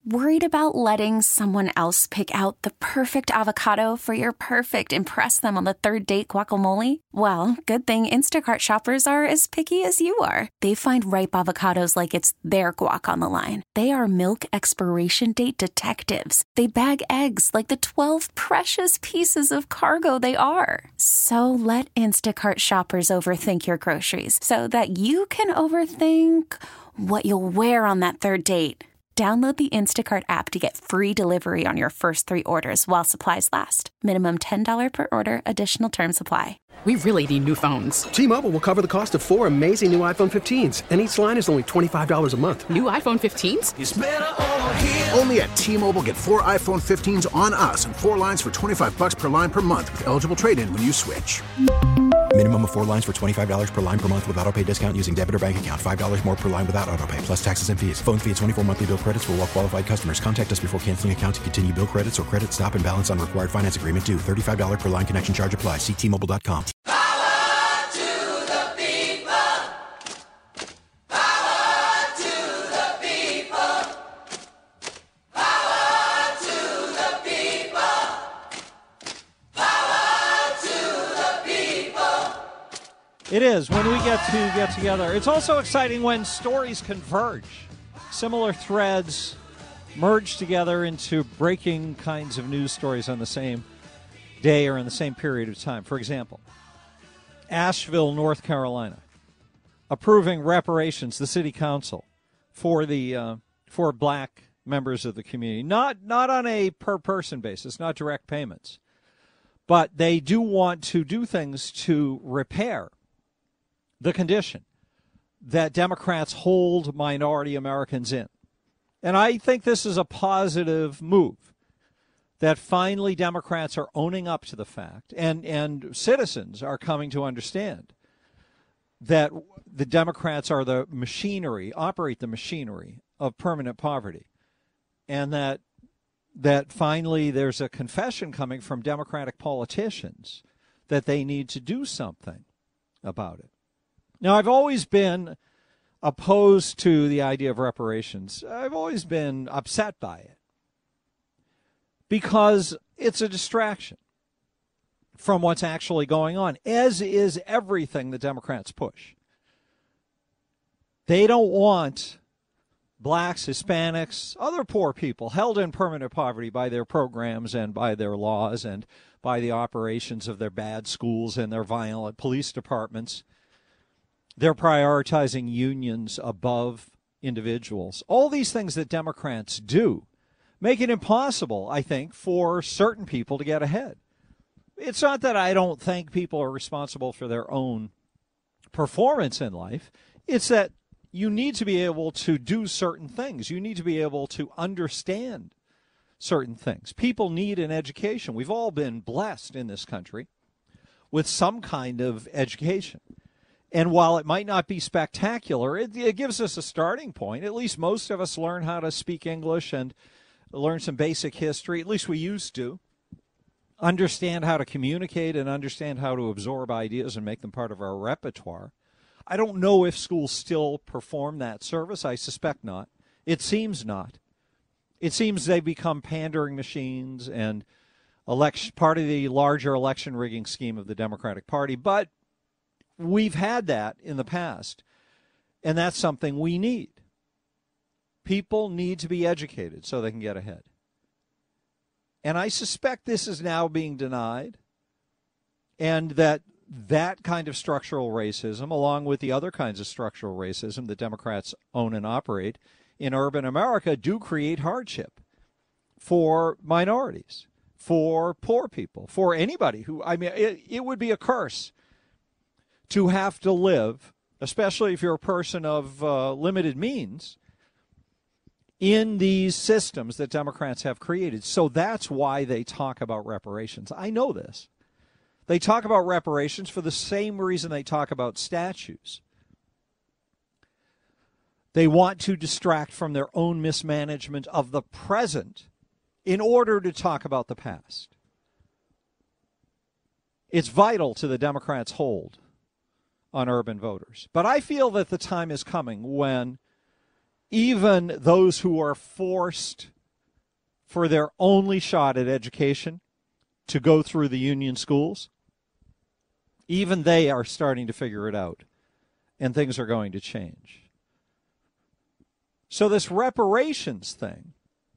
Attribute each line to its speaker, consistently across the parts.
Speaker 1: Worried about letting someone else pick out the perfect avocado for your perfect impress them on the third date guacamole? Well, good thing Instacart shoppers are as picky as you are. They find ripe avocados like it's their guac on the line. They are milk expiration date detectives. They bag eggs like the 12 precious pieces of cargo they are. So let Instacart shoppers overthink your groceries so that you can overthink what you'll wear on that third date. Download the Instacart app to get free delivery on your first 3 orders while supplies last. Minimum $10 per order. Additional terms apply.
Speaker 2: We really need new phones.
Speaker 3: T-Mobile will cover the cost of 4 amazing new iPhone 15s, and each line is only $25 a month.
Speaker 2: New iPhone 15s?
Speaker 4: It's better over here.
Speaker 5: Only at T-Mobile, get 4 iPhone 15s on us and 4 lines for $25 per line per month with eligible trade-in when you switch.
Speaker 6: Minimum of 4 lines for $25 per line per month with autopay discount using debit or bank account. $5 more per line without autopay, plus taxes and fees. Phone fee at 24 monthly bill credits for well-qualified customers. Contact us before canceling account to continue bill credits or credit stop and balance on required finance agreement due. $35 per line connection charge applies. See T-Mobile.com.
Speaker 7: It is when we get together. It's also exciting when stories converge. Similar threads merge together into breaking kinds of news stories on the same day or in the same period of time. For example, Asheville, North Carolina, approving reparations, the city council, for black members of the community. Not on a per-person basis, not direct payments. But they do want to do things to repair the condition that Democrats hold minority Americans in. And I think this is a positive move, that finally Democrats are owning up to the fact, and citizens are coming to understand that the Democrats are the machinery, operate the machinery of permanent poverty, and that finally there's a confession coming from Democratic politicians that they need to do something about it. Now, I've always been opposed to the idea of reparations. I've always been upset by it because it's a distraction from what's actually going on, as is everything the Democrats push. They don't want blacks, Hispanics, other poor people held in permanent poverty by their programs and by their laws and by the operations of their bad schools and their violent police departments. They're prioritizing unions above individuals. All these things that Democrats do make it impossible, I think, for certain people to get ahead. It's not that I don't think people are responsible for their own performance in life. It's that you need to be able to do certain things. You need to be able to understand certain things. People need an education. We've all been blessed in this country with some kind of education. And while it might not be spectacular, it gives us a starting point. At least most of us learn how to speak English and learn some basic history. At least we used to. Understand how to communicate and understand how to absorb ideas and make them part of our repertoire. I don't know if schools still perform that service. I suspect not. It seems not. It seems they've become pandering machines and part of the larger election rigging scheme of the Democratic Party. But we've had that in the past, and that's something we need. People need to be educated so they can get ahead. And I suspect this is now being denied, and that kind of structural racism, along with the other kinds of structural racism that Democrats own and operate in urban America, do create hardship for minorities, for poor people, for anybody who, it would be a curse to have to live, especially if you're a person of limited means, in these systems that Democrats have created. So that's why they talk about reparations. I know this. They talk about reparations for the same reason they talk about statues. They want to distract from their own mismanagement of the present in order to talk about the past. It's vital to the Democrats' hold on urban voters. But I feel that the time is coming when even those who are forced for their only shot at education to go through the union schools. Even they are starting to figure it out, and things are going to change. So this reparations thing,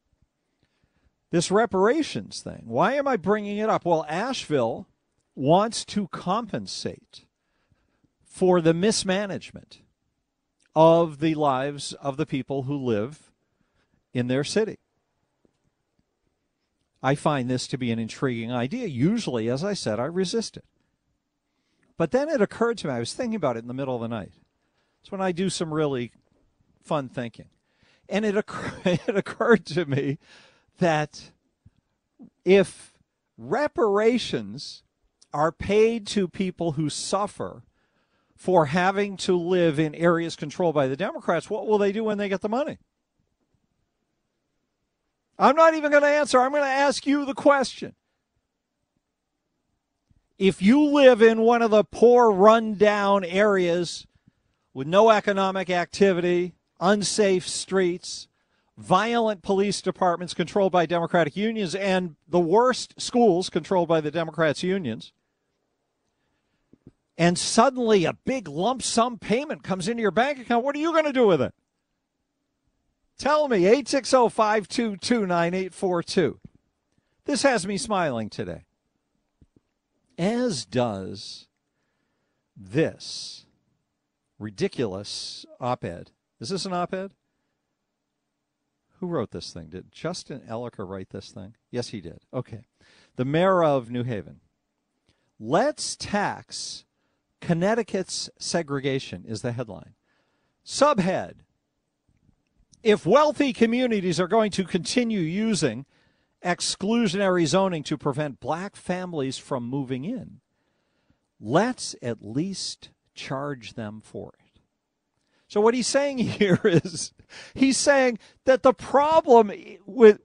Speaker 7: why am I bringing it up? Well, Asheville wants to compensate for the mismanagement of the lives of the people who live in their city. I find this to be an intriguing idea. Usually, as I said, I resist it. But then it occurred to me, I was thinking about it in the middle of the night. It's when I do some really fun thinking. And it occurred to me that if reparations are paid to people who suffer for having to live in areas controlled by the Democrats, what will they do when they get the money? I'm not even going to answer. I'm going to ask you the question. If you live in one of the poor, run-down areas with no economic activity, unsafe streets, violent police departments controlled by Democratic unions, and the worst schools controlled by the Democrats' unions, and suddenly a big lump sum payment comes into your bank account, what are you going to do with it? Tell me, 860-522-9842. This has me smiling today. As does this ridiculous op-ed. Is this an op-ed? Who wrote this thing? Did Justin Elicker write this thing? Yes, he did. Okay. The mayor of New Haven. Let's tax Connecticut's segregation is the headline. Subhead. If wealthy communities are going to continue using exclusionary zoning to prevent black families from moving in, let's at least charge them for it. So what he's saying here is he's saying that the problem with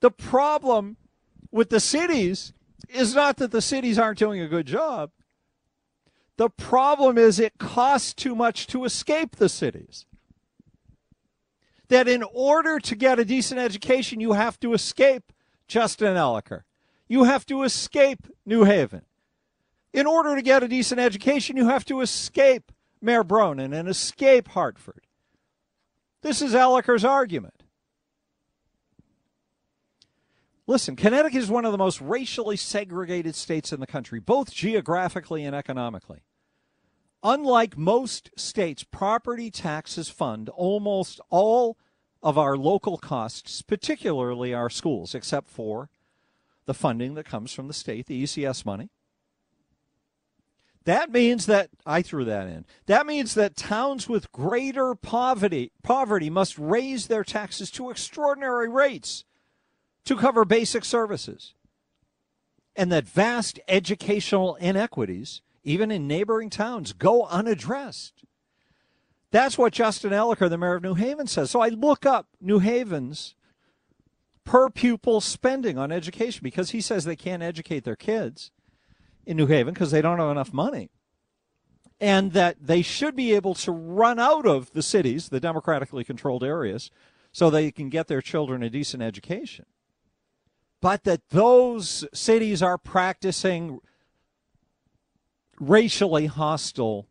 Speaker 7: the cities is not that the cities aren't doing a good job. The problem is it costs too much to escape the cities. That in order to get a decent education, you have to escape Justin Elicker. You have to escape New Haven. In order to get a decent education, you have to escape Mayor Bronin and escape Hartford. This is Elicker's argument. Listen, Connecticut is one of the most racially segregated states in the country, both geographically and economically. Unlike most states, property taxes fund almost all of our local costs, particularly our schools, except for the funding that comes from the state, the ECS money. That means that, I threw that in, that means that towns with greater poverty must raise their taxes to extraordinary rates to cover basic services. And that vast educational inequities, even in neighboring towns, go unaddressed. That's what Justin Elicker, the mayor of New Haven, says. So I look up New Haven's per pupil spending on education because he says they can't educate their kids in New Haven because they don't have enough money. And that they should be able to run out of the cities, the democratically controlled areas, so they can get their children a decent education. But that those cities are practicing racially hostile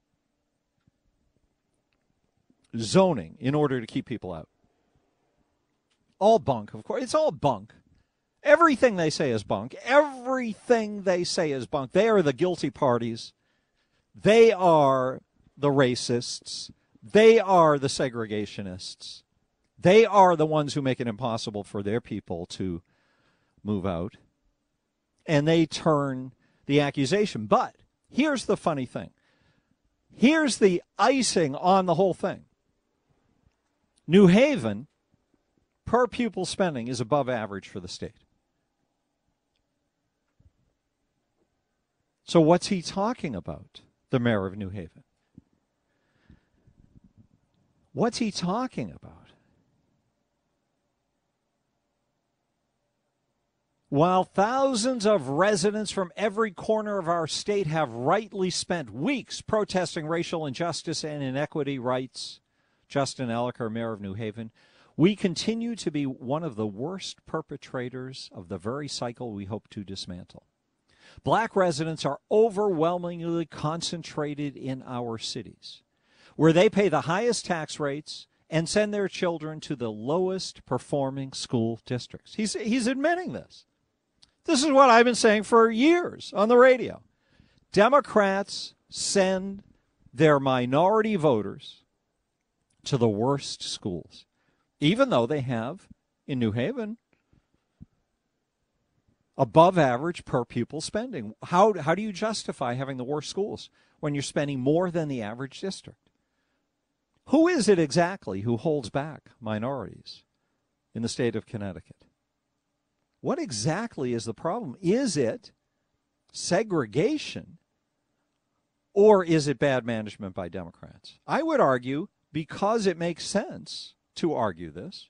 Speaker 7: zoning in order to keep people out. All bunk, of course. It's all bunk. Everything they say is bunk. Everything they say is bunk. They are the guilty parties. They are the racists. They are the segregationists. They are the ones who make it impossible for their people to move out. And they turn the accusation. But here's the funny thing. Here's the icing on the whole thing. New Haven, per pupil spending, is above average for the state. So what's he talking about, the mayor of New Haven? What's he talking about? While thousands of residents from every corner of our state have rightly spent weeks protesting racial injustice and inequity rights, Justin Elicker, mayor of New Haven, We continue to be one of the worst perpetrators of the very cycle we hope to dismantle. Black residents are overwhelmingly concentrated in our cities, where they pay the highest tax rates and send their children to the lowest performing school districts. He's admitting this. This is what I've been saying for years on the radio. Democrats send their minority voters to the worst schools, even though they have, in New Haven, above average per pupil spending. How do you justify having the worst schools when you're spending more than the average district? Who is it exactly who holds back minorities in the state of Connecticut? What exactly is the problem? Is it segregation, or is it bad management by Democrats? I would argue, because it makes sense to argue this,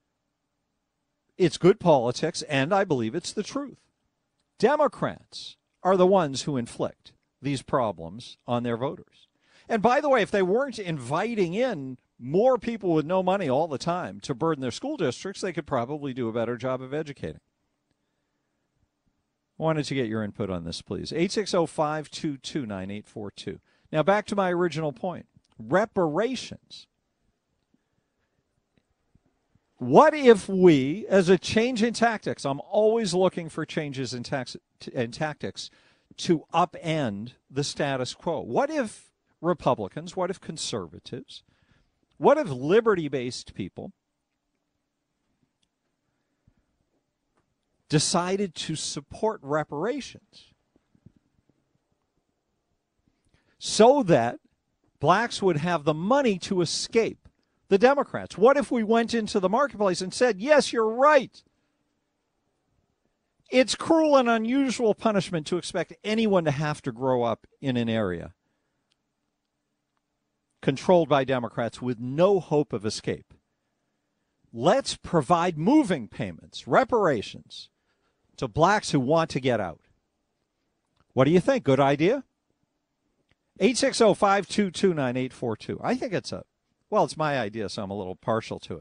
Speaker 7: it's good politics, and I believe it's the truth. Democrats are the ones who inflict these problems on their voters. And by the way, if they weren't inviting in more people with no money all the time to burden their school districts, they could probably do a better job of educating. I wanted to get your input on this, please. 860-522-9842. Now, back to my original point. Reparations. What if we, as a change in tactics, I'm always looking for changes in tactics to upend the status quo. What if Republicans, what if conservatives, what if liberty-based people decided to support reparations so that blacks would have the money to escape the Democrats? What if we went into the marketplace and said, yes, you're right. It's cruel and unusual punishment to expect anyone to have to grow up in an area controlled by Democrats with no hope of escape. Let's provide moving payments, reparations, to blacks who want to get out. What do you think? Good idea? 860-522-9842. I think it's it's my idea, so I'm a little partial to it.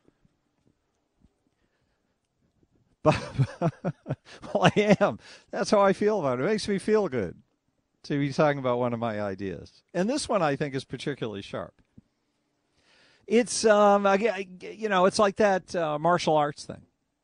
Speaker 7: But well, I am. That's how I feel about it. It makes me feel good to be talking about one of my ideas. And this one I think is particularly sharp. It's, it's like that martial arts thing.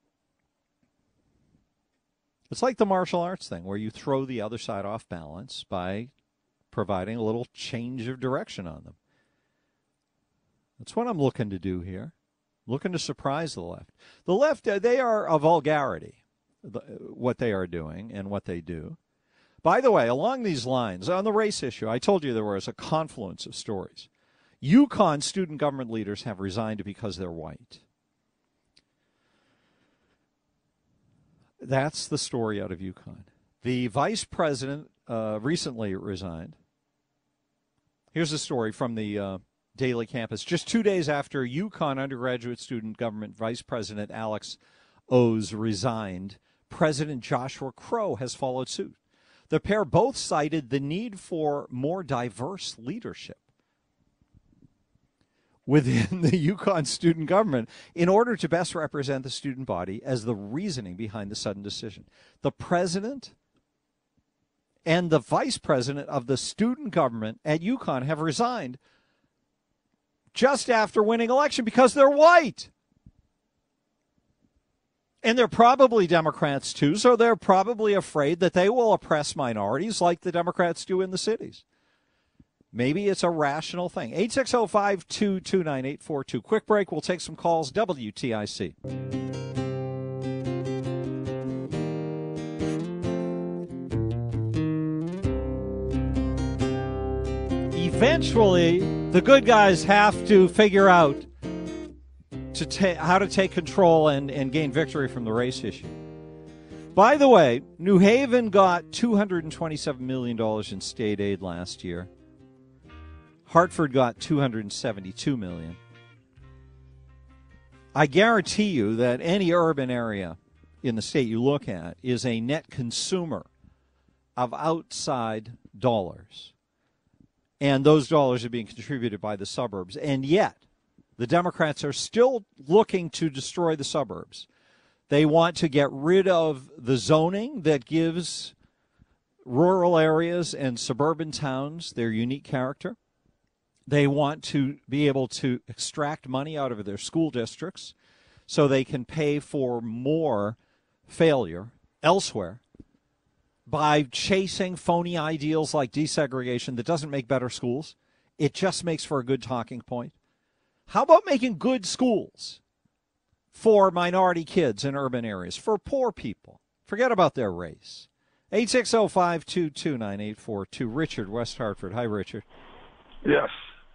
Speaker 7: It's like the martial arts thing where you throw the other side off balance by providing a little change of direction on them. That's what I'm looking to do here. Looking to surprise the left. The left, they are a vulgarity, what they are doing and what they do. By the way, along these lines, on the race issue, I told you there was a confluence of stories. UConn student government leaders have resigned because they're white. That's the story out of UConn. The vice president recently resigned. Here's the story from the Daily Campus. Just 2 days after UConn undergraduate student government vice president Alex Oz resigned, President Joshua Crow has followed suit. The pair both cited the need for more diverse leadership within the UConn student government in order to best represent the student body as the reasoning behind the sudden decision. The president and the vice president of the student government at UConn have resigned just after winning election because they're white. And they're probably Democrats, too, so they're probably afraid that they will oppress minorities like the Democrats do in the cities. Maybe it's a rational thing. 860-522-9842. Quick break. We'll take some calls. WTIC. Eventually, the good guys have to figure out how to take control and gain victory from the race issue. By the way, New Haven got $227 million in state aid last year. Hartford got $272 million. I guarantee you that any urban area in the state you look at is a net consumer of outside dollars. And those dollars are being contributed by the suburbs. And yet, The Democrats are still looking to destroy the suburbs. They want to get rid of the zoning that gives rural areas and suburban towns their unique character. They want to be able to extract money out of their school districts so they can pay for more failure elsewhere by chasing phony ideals like desegregation that doesn't make better schools. It just makes for a good talking point. How about making good schools for minority kids in urban areas, for poor people? Forget about their race. 860-522-9842. Richard, West Hartford. Hi, Richard.
Speaker 4: Yes.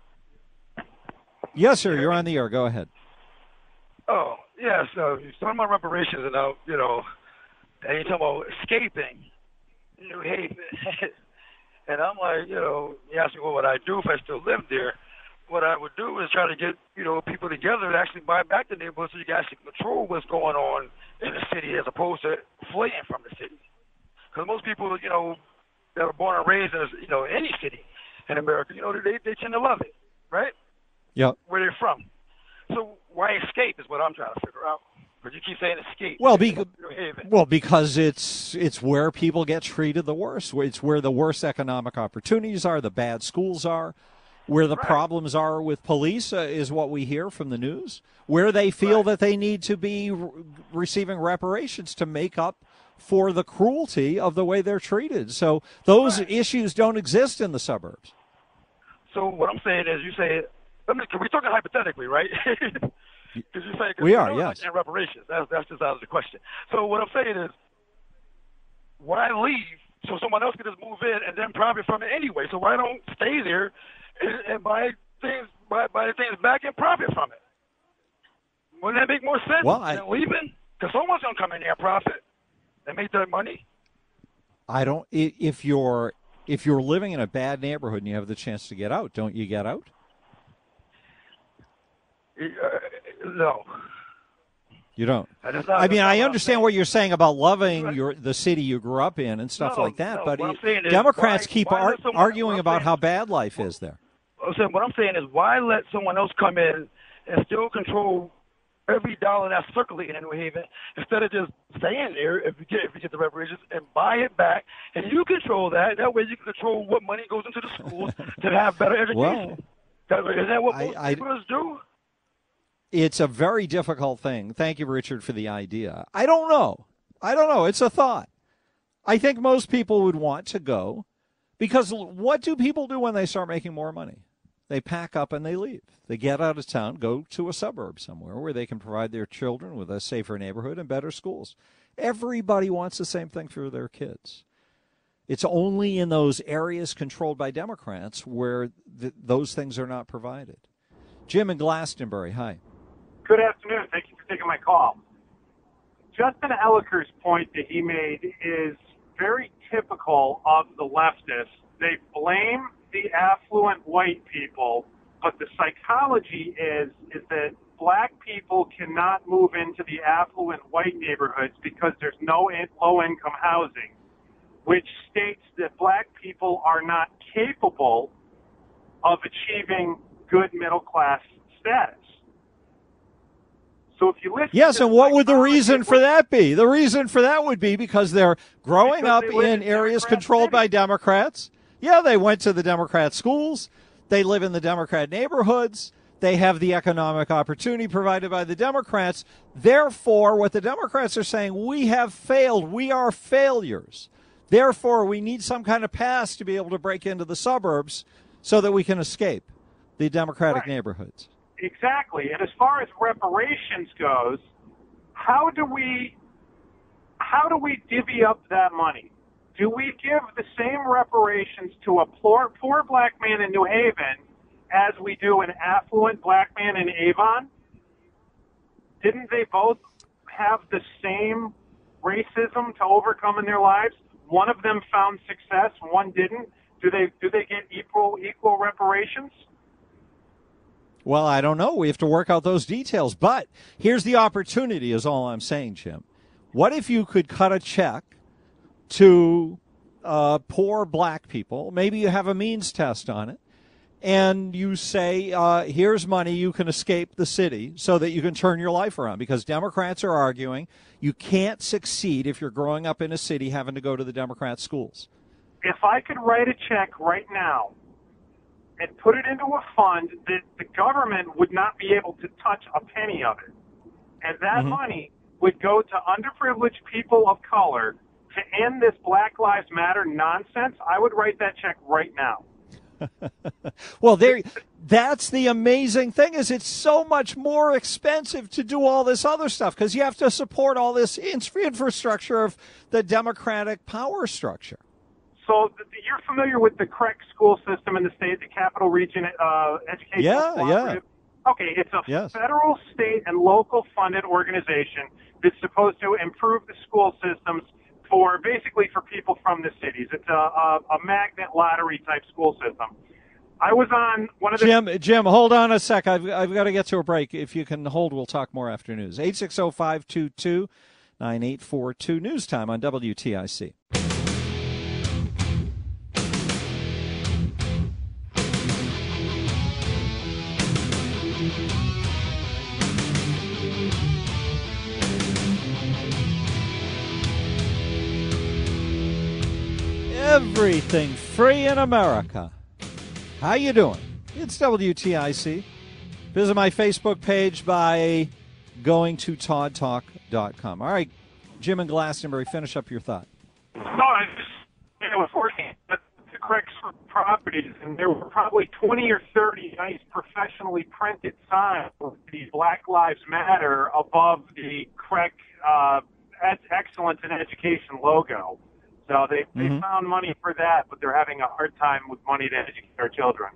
Speaker 7: Yes, sir. You're on the air. Go ahead.
Speaker 4: Oh, yes. You're talking about reparations and, and you're talking about escaping New Haven. And I'm like, you ask me what would I do if I still lived there. What I would do is try to get, people together to actually buy back the neighborhood so you can actually control what's going on in the city as opposed to fleeing from the city. Because most people, that are born and raised in, any city in America, they tend to love it, right?
Speaker 7: Yep.
Speaker 4: Where they're from. So why escape is what I'm trying to figure out. But you keep saying escape.
Speaker 7: Well, because it's where people get treated the worst. It's where the worst economic opportunities are, the bad schools are, where the problems are with police is what we hear from the news, where they feel that they need to be receiving reparations to make up for the cruelty of the way they're treated. So those issues don't exist in the suburbs.
Speaker 4: So what I'm saying is we're talking hypothetically, right? Because you're saying
Speaker 7: we are, yes.
Speaker 4: And reparations. That's just out of the question. So what I'm saying is, why leave so someone else can just move in and then profit from it anyway? So why don't stay there and buy the things back and profit from it? Wouldn't that make more sense than leaving? Because someone's gonna come in there and profit and make that money.
Speaker 7: I don't. If you're living in a bad neighborhood and you have the chance to get out, don't you get out?
Speaker 4: No.
Speaker 7: You don't. I understand what you're saying about loving the city you grew up in and stuff like that, but Democrats keep arguing about how bad life is there.
Speaker 4: What I'm saying is, why let someone else come in and still control every dollar that's circulating in New Haven instead of just staying there if you get the reparations and buy it back, and you control that. That way you can control what money goes into the schools to have better education. Is that what most people do?
Speaker 7: It's a very difficult thing. Thank you, Richard, for the idea. I don't know. It's a thought. I think most people would want to go because what do people do when they start making more money? They pack up and they leave. They get out of town, go to a suburb somewhere where they can provide their children with a safer neighborhood and better schools. Everybody wants the same thing for their kids. It's only in those areas controlled by Democrats where those things are not provided. Jim in Glastonbury, hi.
Speaker 8: Good afternoon. Thank you for taking my call. Justin Ellicker's point that he made is very typical of the leftists. They blame the affluent white people, but the psychology is that black people cannot move into the affluent white neighborhoods because there's no low-income housing, which states that black people are not capable of achieving good middle-class status. So if you listen
Speaker 7: and what would the reason for that be? The reason for that would be because they're growing up in areas controlled by Democrats. Yeah, they went to the Democrat schools. They live in the Democrat neighborhoods. They have the economic opportunity provided by the Democrats. Therefore, what the Democrats are saying, we have failed. We are failures. Therefore, we need some kind of pass to be able to break into the suburbs so that we can escape the Democratic neighborhoods.
Speaker 8: Exactly. And as far as reparations goes, how do we divvy up that money? Do we give the same reparations to a poor black man in New Haven as we do an affluent black man in Avon? Didn't they both have the same racism to overcome in their lives? One of them found success, one didn't. Do they get equal reparations?
Speaker 7: Well, I don't know. We have to work out those details. But here's the opportunity is all I'm saying, Jim. What if you could cut a check to poor black people? Maybe you have a means test on it. and you say, here's money, you can escape the city so that you can turn your life around. Because Democrats are arguing you can't succeed if you're growing up in a city having to go to the Democrat schools.
Speaker 8: If I could write a check right now and put it into a fund that the government would not be able to touch a penny of it, and that money would go to underprivileged people of color to end this Black Lives Matter nonsense, I would write that check right now.
Speaker 7: Well, that's the amazing thing is it's so much more expensive to do all this other stuff because you have to support all this infrastructure of the Democratic power structure.
Speaker 8: So you're familiar with the CREC school system in the state, the Capital Region Education Cooperative?
Speaker 7: Yeah.
Speaker 8: Okay, it's a federal, state, and local funded organization that's supposed to improve the school systems for people from the cities. It's a magnet lottery type school system. I was on one of the...
Speaker 7: Jim, hold on a sec. I've got to get to a break. If you can hold, we'll talk more after news. 860-522-9842. News time on WTIC. Everything free in America. How you doing? It's WTIC. Visit my Facebook page by going to toddtalk.com. All right, Jim in Glastonbury, finish up your thought.
Speaker 8: No, I was working at the CREC properties, and there were probably 20 or 30 nice professionally printed signs with the Black Lives Matter above the CREC Excellence in Education logo. So they found money for that, but they're having a hard time with money to educate our children.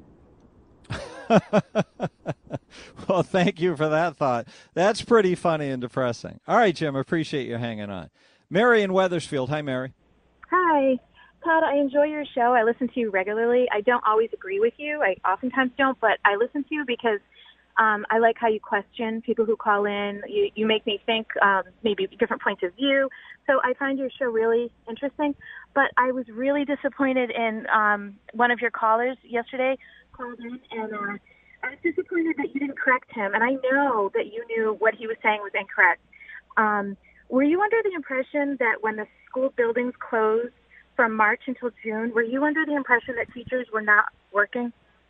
Speaker 7: Well, thank you for that thought. That's pretty funny and depressing. All right, Jim, appreciate you hanging on. Mary in Wethersfield. Hi, Mary.
Speaker 9: Hi. Todd, I enjoy your show. I listen to you regularly. I don't always agree with you. I oftentimes don't, but I listen to you because I like how you question people who call in. You make me think maybe different points of view. So I find your show really interesting. But I was really disappointed in one of your callers yesterday called in, and I was disappointed that you didn't correct him. And I know that you knew what he was saying was incorrect. Were you under the impression that when the school buildings closed from March until June, were you under the impression that teachers were not working?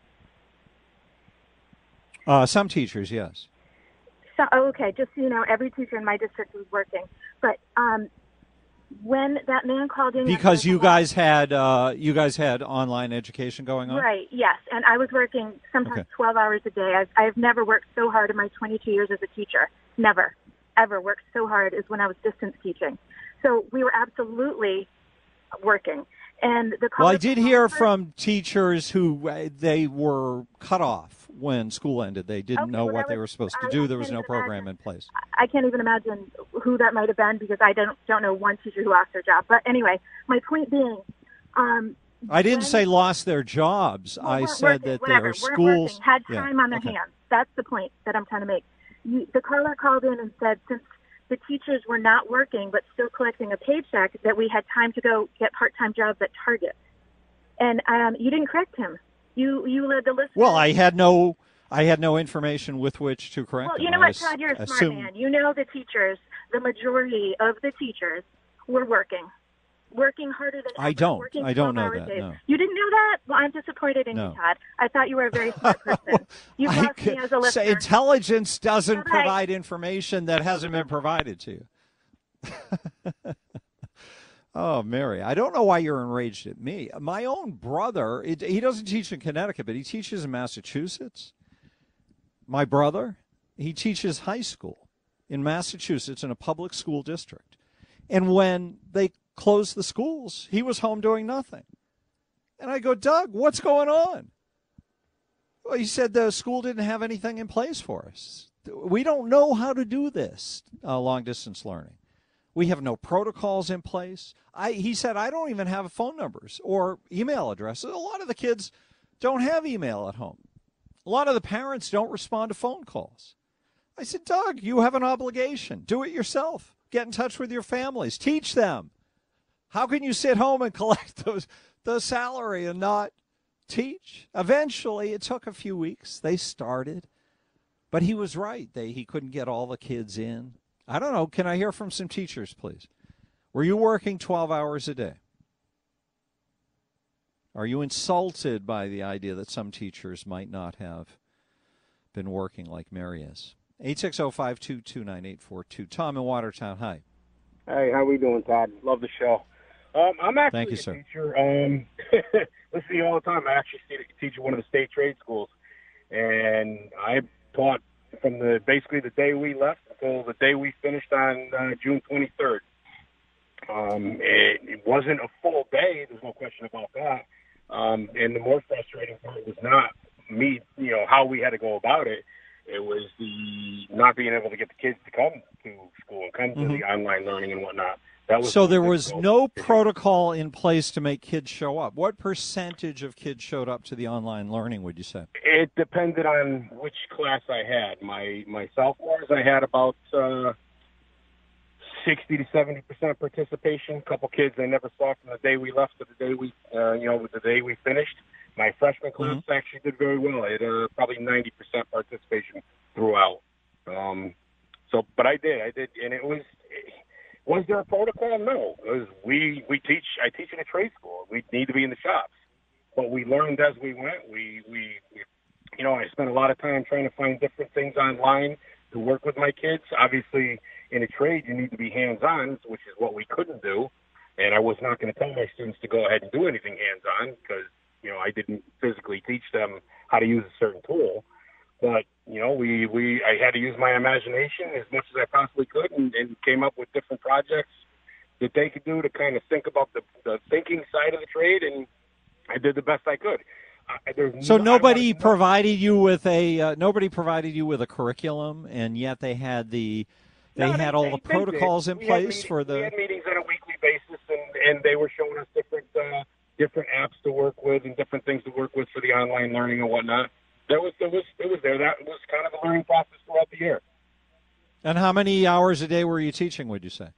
Speaker 7: Some teachers, yes.
Speaker 9: So, okay, just so you know, every teacher in my district was working. But when that man called in,
Speaker 7: because you guys had online education going on,
Speaker 9: right? Yes, and I was working sometimes 12 hours a day. I've never worked so hard in my 22 years as a teacher. Never, ever worked so hard as when I was distance teaching. So we were absolutely working. And
Speaker 7: well, I did hear from teachers who they were cut off when school ended. They didn't know what they were supposed to do. There was no program in place.
Speaker 9: I can't even imagine who that might have been because I don't know one teacher who lost their job. But anyway, my point being,
Speaker 7: I didn't say lost their jobs. I said that their schools
Speaker 9: had time on their hands. That's the point that I'm trying to make. The caller called in and said since the teachers were not working but still collecting a paycheck, that we had time to go get part-time jobs at Target. And you didn't correct him. You led the listener.
Speaker 7: Well, I had no information with which to correct him.
Speaker 9: Well, you know what, Todd? You're a smart man. You know the teachers, the majority of the teachers were working harder than ever. I don't know that, no. You didn't know that? Well, I'm disappointed in you, Todd. I thought you were a very smart person. You've lost me as a listener.
Speaker 7: Intelligence doesn't provide information that hasn't been provided to you. Oh, Mary, I don't know why you're enraged at me. My own brother, he doesn't teach in Connecticut, but he teaches in Massachusetts. My brother, he teaches high school in Massachusetts in a public school district. And when they closed the schools, he was home doing nothing. And I go, Doug, what's going on? Well, he said the school didn't have anything in place for us. We don't know how to do this long-distance learning. We have no protocols in place. He said, I don't even have phone numbers or email addresses. A lot of the kids don't have email at home. A lot of the parents don't respond to phone calls. I said, Doug, you have an obligation. Do it yourself. Get in touch with your families. Teach them. How can you sit home and collect the salary and not teach. Eventually, it took a few weeks. They started. But he was right. He couldn't get all the kids in. I don't know. Can I hear from some teachers, please? Were you working 12 hours a day? Are you insulted by the idea that some teachers might not have been working like Mary is? 860-522-9842. Tom in Watertown, hi.
Speaker 10: Hey, how we doing, Todd? Love the show. I'm actually
Speaker 7: Thank you,
Speaker 10: a
Speaker 7: sir.
Speaker 10: teacher. Listen to you all the time. I actually teach at one of the state trade schools, and I taught from basically the day we left until the day we finished on June 23rd. It wasn't a full day. There's no question about that. And the more frustrating part was not me, how we had to go about it. It was the not being able to get the kids to come to school and come to the online learning and whatnot.
Speaker 7: So there was no protocol in place to make kids show up. What percentage of kids showed up to the online learning, would you say?
Speaker 10: It depended on which class I had. My sophomores, I had about 60 to 70% participation. A couple kids I never saw from the day we left to the day we, the day we finished. My freshman class actually did very well. I had probably 90% participation throughout. But I did, and it was. Was there a protocol? No. It was I teach in a trade school. We need to be in the shops, but we learned as we went. I spent a lot of time trying to find different things online to work with my kids. Obviously, in a trade, you need to be hands-on, which is what we couldn't do. And I was not going to tell my students to go ahead and do anything hands-on because, I didn't physically teach them how to use a certain tool. But, I had to use my imagination as much as I possibly could and came up with different projects that they could do to kind of think about the thinking side of the trade, and I did the best I could.
Speaker 7: So nobody provided you with a curriculum, and yet they had all the protocols in place for the.
Speaker 10: We had meetings on a weekly basis, and they were showing us different apps to work with and different things to work with for the online learning and whatnot. It was there. That was kind of a learning process throughout the year.
Speaker 7: And how many hours a day were you teaching, would you say?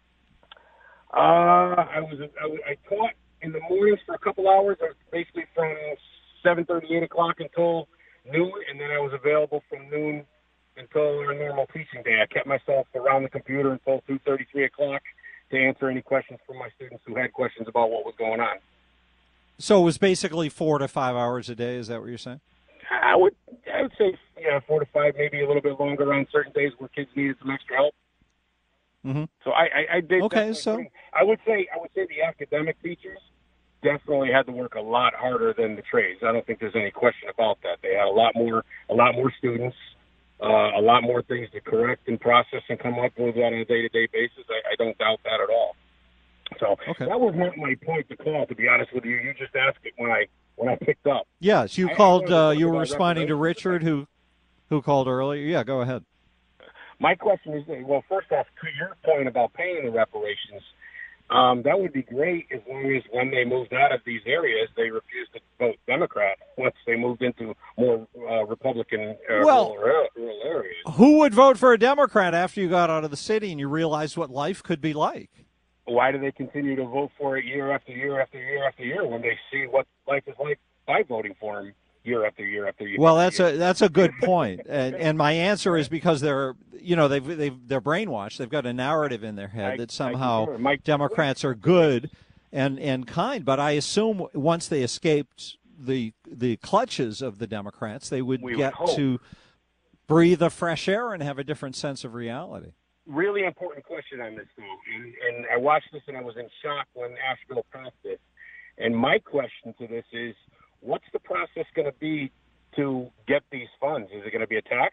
Speaker 10: I taught in the mornings for a couple hours. I was basically from 7:30, 8 o'clock until noon, and then I was available from noon until our normal teaching day. I kept myself around the computer until 2:30, 3 o'clock to answer any questions from my students who had questions about what was going on.
Speaker 7: So it was basically 4 to 5 hours a day. Is that what you're saying?
Speaker 10: I would say 4 to 5, maybe a little bit longer on certain days where kids needed some extra help.
Speaker 7: Mm-hmm.
Speaker 10: So I did.
Speaker 7: Okay, so
Speaker 10: I would say the academic teachers definitely had to work a lot harder than the trades. I don't think there's any question about that. They had a lot more students, a lot more things to correct and process and come up with on a day-to-day basis. I don't doubt that at all. So That was not my point to call, to be honest with you. You just asked it when I picked up.
Speaker 7: Yes, you called. You were responding to Richard, who called earlier. Yeah, go ahead.
Speaker 10: My question is, well, first off, to your point about paying the reparations, that would be great as long as when they moved out of these areas, they refused to vote Democrat once they moved into more Republican rural areas.
Speaker 7: Who would vote for a Democrat after you got out of the city and you realized what life could be like?
Speaker 10: Why do they continue to vote for it year after year after year after year when they see what life is like by voting for him year after year after year?
Speaker 7: Well, that's a good point, and my answer is because they're brainwashed. They've got a narrative in their head that somehow Democrats are good and kind. But I assume once they escaped the clutches of the Democrats, they would get to breathe the fresh air and have a different sense of reality.
Speaker 10: Really important question on this, though. And I watched this and I was in shock when Asheville passed this. And my question to this is, what's the process going to be to get these funds? Is it going to be a tax?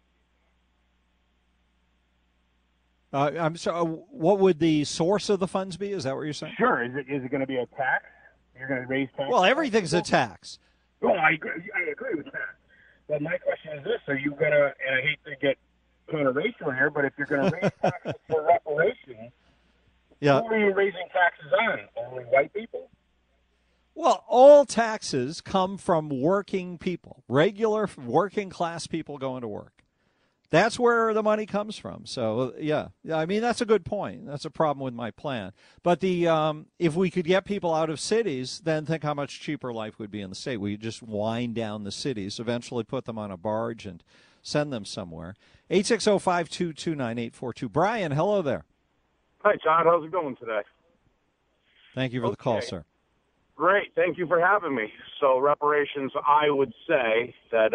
Speaker 7: I'm sorry, what would the source of the funds be? Is that what you're saying?
Speaker 10: Sure. Is it going to be a tax? You're going to raise taxes?
Speaker 7: Well, everything's a tax.
Speaker 10: Well, I agree with that. But my question is this. Are you going to, and I hate to get kind of racial here, but if you're going to raise taxes for reparations, who are you raising taxes on? Only white people?
Speaker 7: Well, all taxes come from working people, regular working class people going to work. That's where the money comes from. So, yeah, I mean, that's a good point. That's a problem with my plan. But if we could get people out of cities, then think how much cheaper life would be in the state. We just wind down the cities, eventually put them on a barge and send them somewhere. 860-522-9842. Brian, hello there.
Speaker 11: Hi, Todd. How's it going today?
Speaker 7: Thank you for the call, sir.
Speaker 11: Great. Thank you for having me. So reparations, I would say that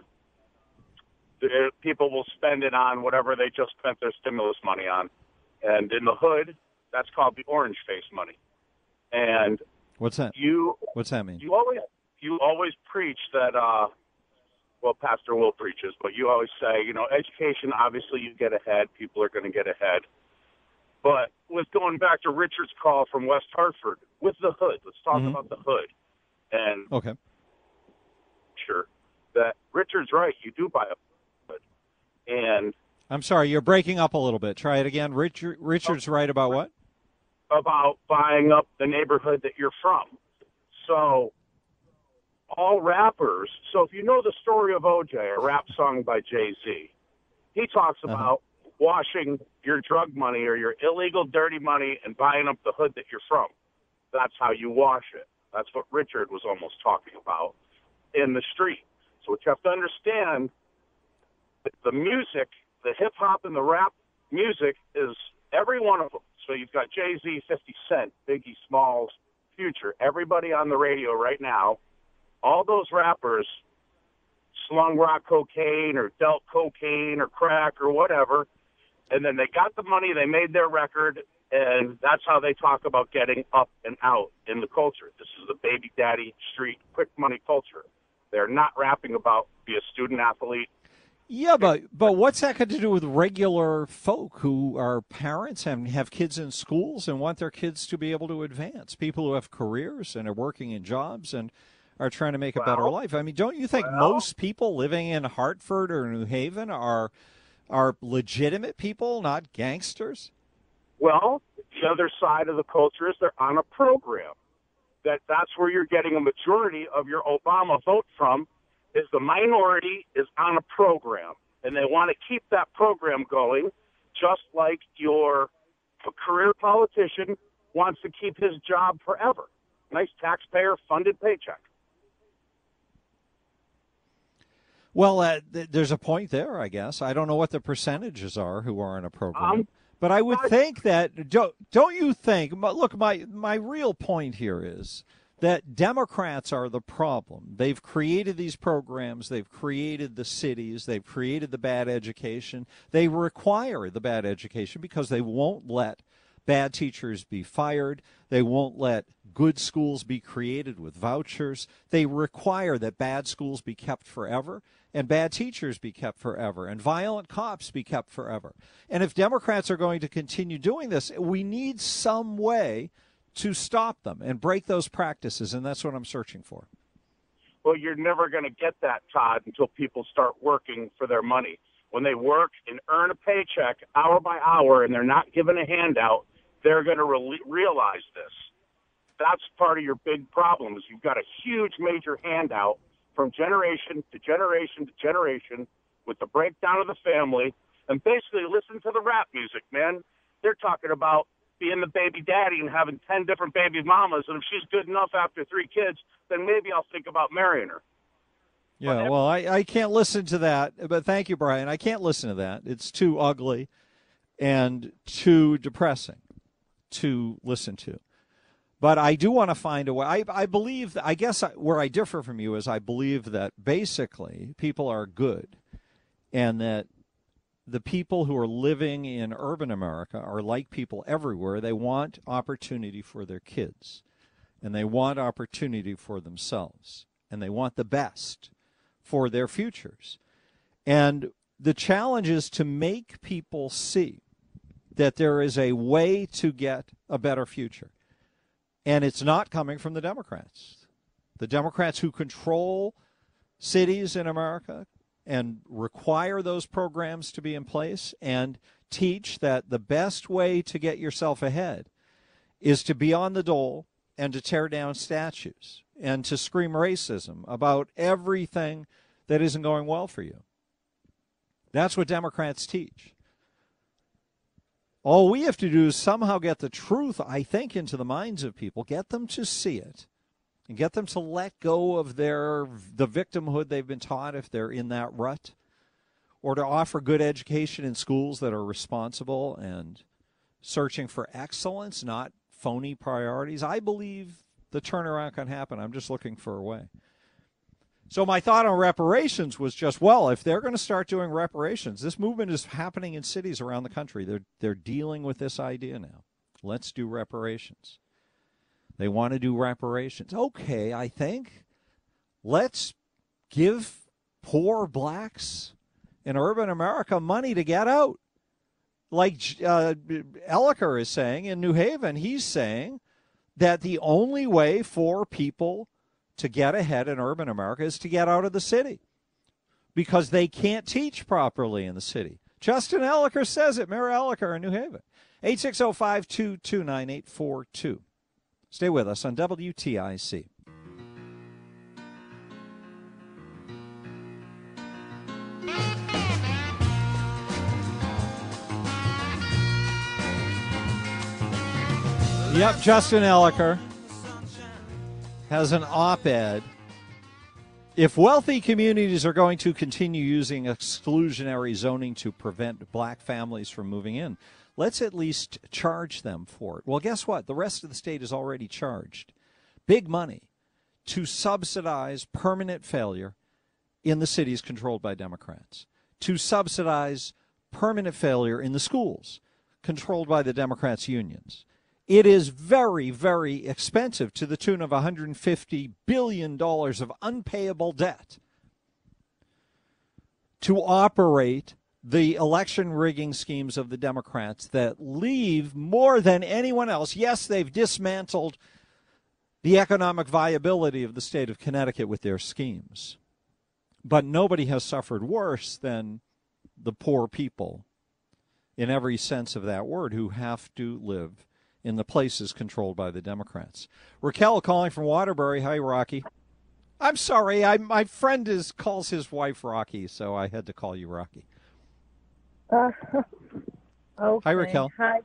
Speaker 11: people will spend it on whatever they just spent their stimulus money on. And in the hood, that's called the orange face money. And
Speaker 7: what's that? What's that mean?
Speaker 11: You always preach that, well, Pastor Will preaches, but you always say, education, obviously you get ahead. People are going to get ahead. But with going back to Richard's call from West Hartford, with the hood, let's talk about the hood. And
Speaker 7: okay,
Speaker 11: sure, that Richard's right. You do buy a hood. And
Speaker 7: I'm sorry, you're breaking up a little bit. Try it again. Richard's right about what?
Speaker 11: About buying up the neighborhood that you're from. So all rappers. So if you know the story of OJ, a rap song by Jay-Z, he talks about washing your drug money or your illegal dirty money and buying up the hood that you're from. That's how you wash it. That's what Richard was almost talking about in the street. So what you have to understand, the music, the hip-hop and the rap music is every one of them. So you've got Jay-Z, 50 Cent, Biggie Smalls, Future, everybody on the radio right now, all those rappers slung rock cocaine or dealt cocaine or crack or whatever, and then they got the money, they made their record, and that's how they talk about getting up and out in the culture. This is the baby daddy street quick money culture. They're not rapping about be a student athlete.
Speaker 7: Yeah, but what's that got to do with regular folk who are parents and have kids in schools and want their kids to be able to advance? People who have careers and are working in jobs and are trying to make a better life. I mean, don't you think most people living in Hartford or New Haven are legitimate people, not gangsters?
Speaker 11: Well, the other side of the culture is they're on a program. That's where you're getting a majority of your Obama vote from, is the minority is on a program. And they want to keep that program going, just like your career politician wants to keep his job forever. Nice taxpayer-funded paycheck.
Speaker 7: Well, there's a point there, I guess. I don't know what the percentages are who are in a program. But I would think that, don't you think, look, my real point here is that Democrats are the problem. They've created these programs. They've created the cities. They've created the bad education. They require the bad education because they won't let bad teachers be fired. They won't let good schools be created with vouchers. They require that bad schools be kept forever and bad teachers be kept forever and violent cops be kept forever. And if Democrats are going to continue doing this, we need some way to stop them and break those practices, and that's what I'm searching for.
Speaker 11: Well, you're never going to get that, Todd, until people start working for their money. When they work and earn a paycheck hour by hour and they're not given a handout, they're going to realize this. That's part of your big problem is you've got a huge major handout from generation to generation to generation with the breakdown of the family. And basically listen to the rap music, man. They're talking about being the baby daddy and having 10 different baby mamas. And if she's good enough after 3 kids, then maybe I'll think about marrying her.
Speaker 7: Yeah, well, I can't listen to that. But thank you, Brian. I can't listen to that. It's too ugly and too depressing to listen to. But I do want to find a way. I believe, I guess where I differ from you is I believe that basically people are good and that the people who are living in urban America are like people everywhere. They want opportunity for their kids and they want opportunity for themselves and they want the best for their futures. And the challenge is to make people see that there is a way to get a better future. And it's not coming from the Democrats. The Democrats who control cities in America and require those programs to be in place and teach that the best way to get yourself ahead is to be on the dole and to tear down statues and to scream racism about everything that isn't going well for you. That's what Democrats teach. All we have to do is somehow get the truth, I think, into the minds of people, get them to see it, and get them to let go of the victimhood they've been taught if they're in that rut, or to offer good education in schools that are responsible and searching for excellence, not phony priorities. I believe the turnaround can happen. I'm just looking for a way. So my thought on reparations was just, well, if they're going to start doing reparations, this movement is happening in cities around the country. They're dealing with this idea now. Let's do reparations. They want to do reparations. Okay, I think. Let's give poor blacks in urban America money to get out. Like Elicker is saying in New Haven, he's saying that the only way for people to get ahead in urban America is to get out of the city because they can't teach properly in the city. Justin Elicker says it. Mayor Elicker in New Haven. 860-522-9842. Stay with us on WTIC. Yep, Justin Elicker has an op-ed. If wealthy communities are going to continue using exclusionary zoning to prevent black families from moving in, let's at least charge them for it. Well, guess what? The rest of the state is already charged big money to subsidize permanent failure in the cities controlled by Democrats, to subsidize permanent failure in the schools controlled by the Democrats' unions. It is very, very expensive, to the tune of $150 billion of unpayable debt, to operate the election rigging schemes of the Democrats that leave more than anyone else. Yes, they've dismantled the economic viability of the state of Connecticut with their schemes, but nobody has suffered worse than the poor people, in every sense of that word, who have to live in the places controlled by the Democrats. Raquel calling from Waterbury. Hi, Rocky. I'm sorry. My friend calls his wife Rocky, so I had to call you Rocky.
Speaker 12: Okay.
Speaker 7: Hi, Raquel.
Speaker 12: Hi.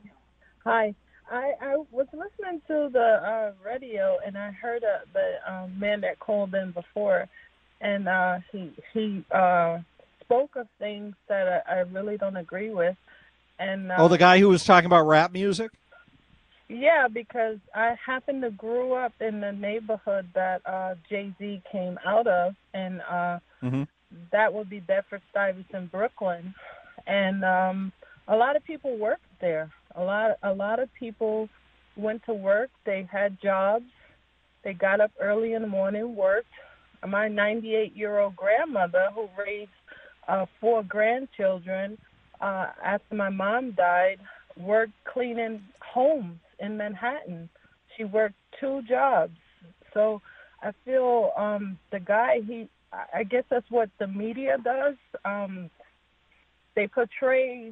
Speaker 12: I was listening to the radio, and I heard the man that called in before, and he spoke of things that I really don't agree with. And
Speaker 7: the guy who was talking about rap music?
Speaker 12: Yeah, because I happen to grew up in the neighborhood that Jay-Z came out of, and that would be Bedford-Stuyvesant, Brooklyn. And a lot of people worked there. A lot of people went to work. They had jobs. They got up early in the morning, worked. My 98-year-old grandmother, who raised 4 grandchildren after my mom died, worked cleaning homes in Manhattan. She worked 2 jobs. So I feel the guy, I guess that's what the media does. They portray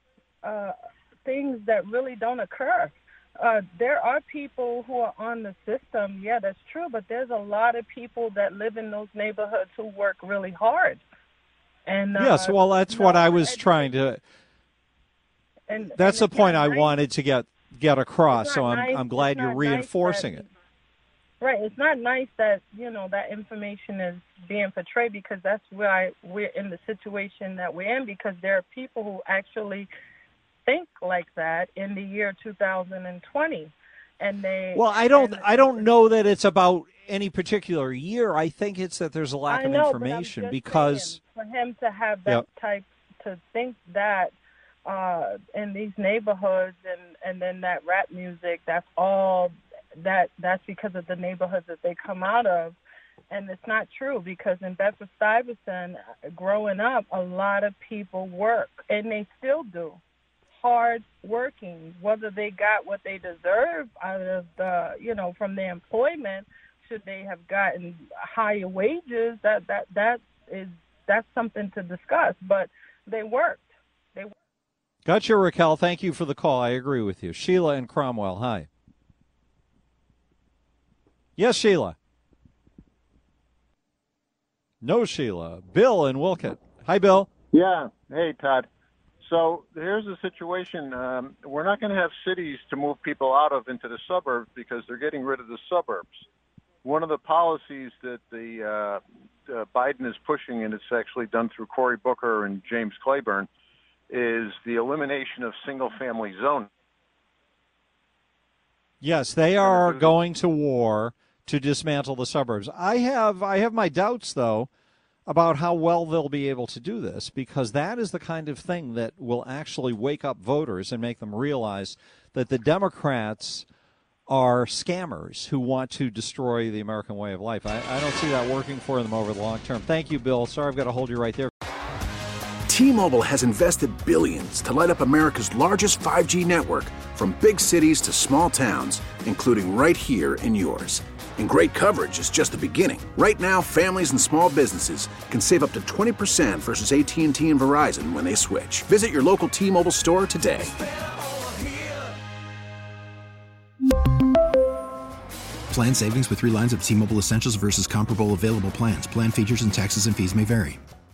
Speaker 12: things that really don't occur. There are people who are on the system. Yeah, that's true. But there's a lot of people that live in those neighborhoods who work really hard. And
Speaker 7: yes, well, that's what I was trying to. And that's the point I wanted to get across. So I'm glad you're reinforcing it.
Speaker 12: Right. It's not nice that, that information is being portrayed, because that's why we're in the situation that we're in, because there are people who actually think like that in the year 2020. And I don't know that it's about any particular year. I think it's that there's a lack of information, because for him to have that type to think that in these neighborhoods and then that rap music, that's because of the neighborhoods that they come out of. And it's not true, because in Bedford-Stuyvesant, growing up, a lot of people work, and they still do. Hard working, whether they got what they deserve out of from their employment, should they have gotten higher wages, that's something to discuss. But they worked.
Speaker 7: Gotcha, Raquel. Thank you for the call. I agree with you. Sheila in Cromwell. Hi. Yes, Sheila. No, Sheila. Bill in Wilkett. Hi, Bill.
Speaker 13: Yeah. Hey, Todd. So here's the situation. We're not going to have cities to move people out of into the suburbs because they're getting rid of the suburbs. One of the policies that the Biden is pushing, and it's actually done through Cory Booker and James Clyburn, is the elimination of single-family zoning.
Speaker 7: Yes, they are going to war to dismantle the suburbs. I have my doubts, though, about how well they'll be able to do this, because that is the kind of thing that will actually wake up voters and make them realize that the Democrats are scammers who want to destroy the American way of life. I don't see that working for them over the long term. Thank you, Bill. Sorry, I've got to hold you right there.
Speaker 5: T-Mobile has invested billions to light up America's largest 5G network, from big cities to small towns, including right here in yours. And great coverage is just the beginning. Right now, families and small businesses can save up to 20% versus AT&T and Verizon when they switch. Visit your local T-Mobile store today.
Speaker 6: Plan savings with 3 lines of T-Mobile Essentials versus comparable available plans. Plan features and taxes and fees may vary.